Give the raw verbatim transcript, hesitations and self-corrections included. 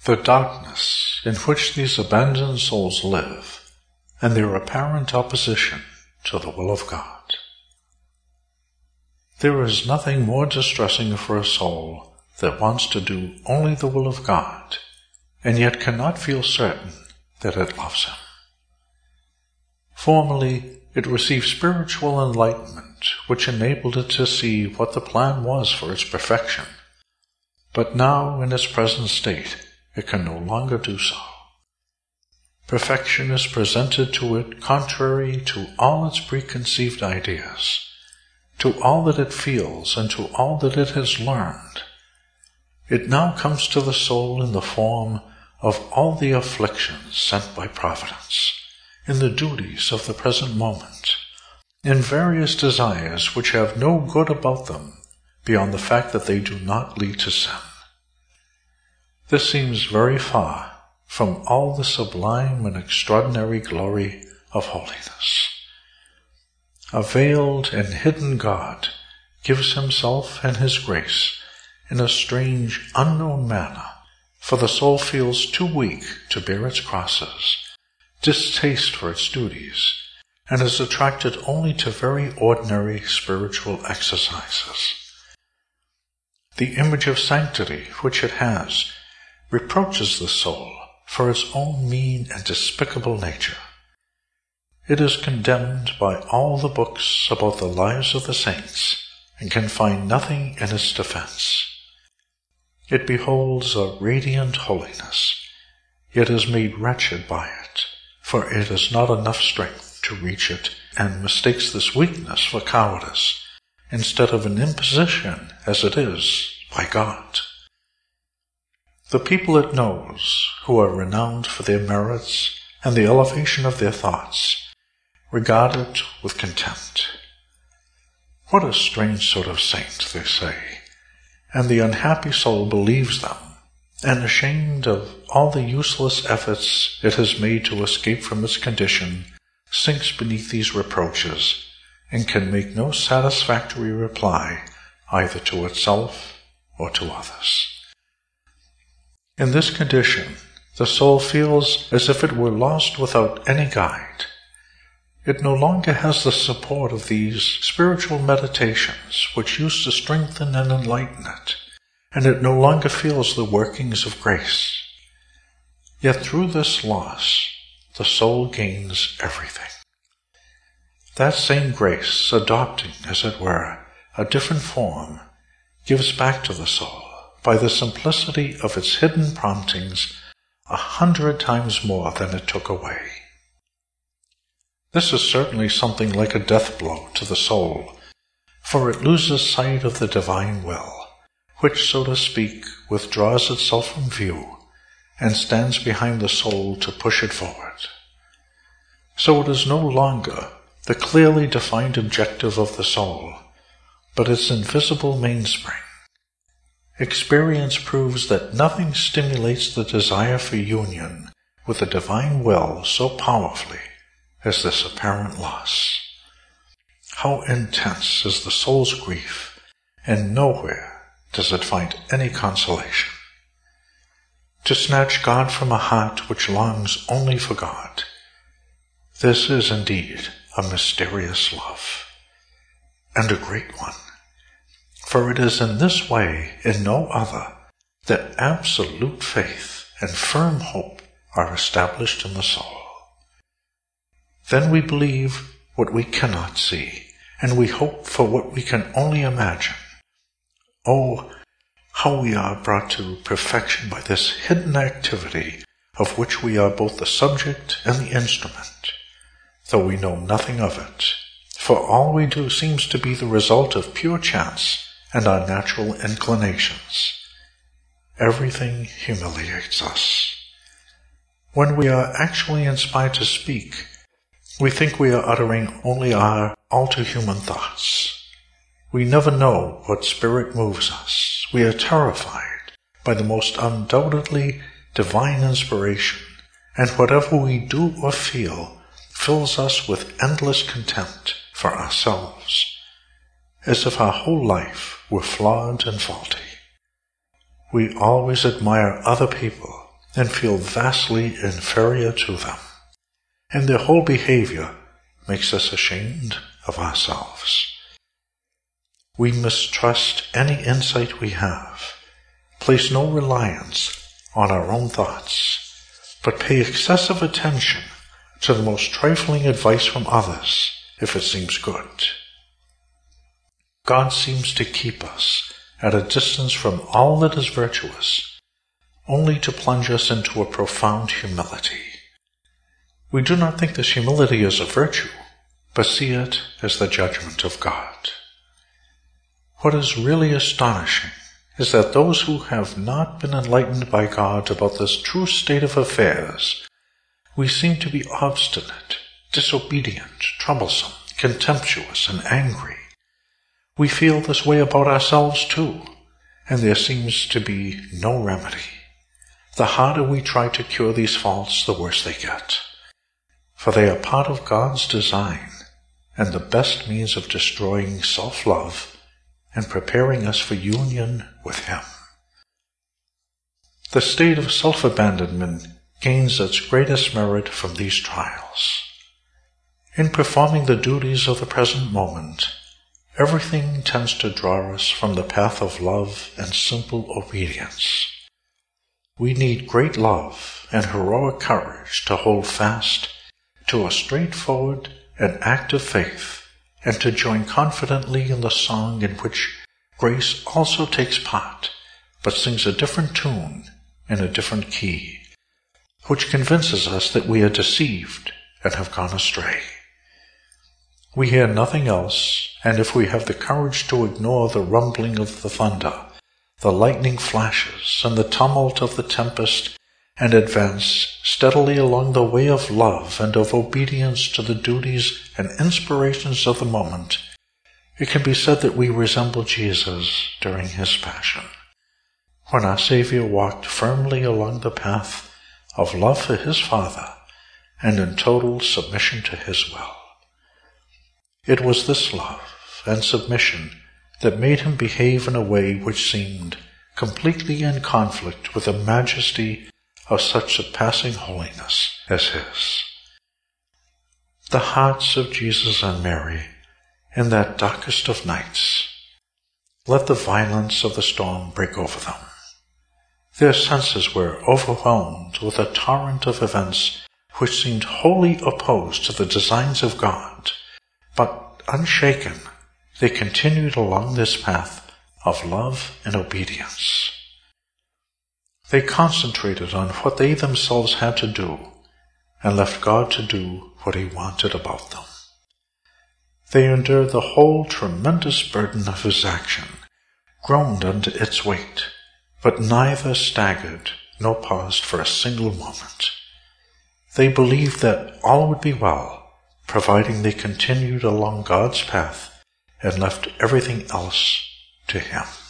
The darkness in which these abandoned souls live, and their apparent opposition to the will of God. There is nothing more distressing for a soul that wants to do only the will of God, and yet cannot feel certain that it loves Him. Formerly, it received spiritual enlightenment, which enabled it to see what the plan was for its perfection. But now, in its present state, it can no longer do so. Perfection is presented to it contrary to all its preconceived ideas, to all that it feels and to all that it has learned. It now comes to the soul in the form of all the afflictions sent by Providence, in the duties of the present moment, in various desires which have no good about them beyond the fact that they do not lead to sin. This seems very far from all the sublime and extraordinary glory of holiness. A veiled and hidden God gives Himself and His grace in a strange, unknown manner, for the soul feels too weak to bear its crosses, distaste for its duties, and is attracted only to very ordinary spiritual exercises. The image of sanctity which it has reproaches the soul for its own mean and despicable nature. It is condemned by all the books about the lives of the saints, and can find nothing in its defense. It beholds a radiant holiness, yet is made wretched by it, for it has not enough strength to reach it, and mistakes this weakness for cowardice, instead of an imposition, as it is, by God. The people it knows, who are renowned for their merits and the elevation of their thoughts, regard it with contempt. What a strange sort of saint, they say, and the unhappy soul believes them, and ashamed of all the useless efforts it has made to escape from its condition, sinks beneath these reproaches, and can make no satisfactory reply either to itself or to others. In this condition, the soul feels as if it were lost without any guide. It no longer has the support of these spiritual meditations which used to strengthen and enlighten it, and it no longer feels the workings of grace. Yet through this loss, the soul gains everything. That same grace, adopting, as it were, a different form, gives back to the soul, by the simplicity of its hidden promptings, a hundred times more than it took away. This is certainly something like a death blow to the soul, for it loses sight of the divine will, which, so to speak, withdraws itself from view, and stands behind the soul to push it forward. So it is no longer the clearly defined objective of the soul, but its invisible mainspring. Experience proves that nothing stimulates the desire for union with the divine will so powerfully as this apparent loss. How intense is the soul's grief, and nowhere does it find any consolation. To snatch God from a heart which longs only for God, this is indeed a mysterious love, and a great one. For it is in this way, in no other, that absolute faith and firm hope are established in the soul. Then we believe what we cannot see, and we hope for what we can only imagine. Oh, how we are brought to perfection by this hidden activity of which we are both the subject and the instrument, though we know nothing of it, for all we do seems to be the result of pure chance and our natural inclinations. Everything humiliates us. When we are actually inspired to speak, we think we are uttering only our all-too-human thoughts. We never know what spirit moves us. We are terrified by the most undoubtedly divine inspiration, and whatever we do or feel fills us with endless contempt for ourselves, as if our whole life were flawed and faulty. We always admire other people and feel vastly inferior to them, and their whole behavior makes us ashamed of ourselves. We mistrust any insight we have, place no reliance on our own thoughts, but pay excessive attention to the most trifling advice from others if it seems good. God seems to keep us at a distance from all that is virtuous, only to plunge us into a profound humility. We do not think this humility is a virtue, but see it as the judgment of God. What is really astonishing is that those who have not been enlightened by God about this true state of affairs, we seem to be obstinate, disobedient, troublesome, contemptuous, and angry. We feel this way about ourselves too, and there seems to be no remedy. The harder we try to cure these faults, the worse they get, for they are part of God's design and the best means of destroying self-love and preparing us for union with Him. The state of self-abandonment gains its greatest merit from these trials. In performing the duties of the present moment, everything tends to draw us from the path of love and simple obedience. We need great love and heroic courage to hold fast to a straightforward and active faith, and to join confidently in the song in which grace also takes part, but sings a different tune in a different key, which convinces us that we are deceived and have gone astray. We hear nothing else, and if we have the courage to ignore the rumbling of the thunder, the lightning flashes, and the tumult of the tempest, and advance steadily along the way of love and of obedience to the duties and inspirations of the moment, it can be said that we resemble Jesus during His Passion, when our Savior walked firmly along the path of love for His Father and in total submission to His will. It was this love and submission that made Him behave in a way which seemed completely in conflict with the majesty of such surpassing holiness as His. The hearts of Jesus and Mary, in that darkest of nights, let the violence of the storm break over them. Their senses were overwhelmed with a torrent of events which seemed wholly opposed to the designs of God, but unshaken, they continued along this path of love and obedience. They concentrated on what they themselves had to do and left God to do what He wanted about them. They endured the whole tremendous burden of His action, groaned under its weight, but neither staggered nor paused for a single moment. They believed that all would be well, providing they continued along God's path and left everything else to Him.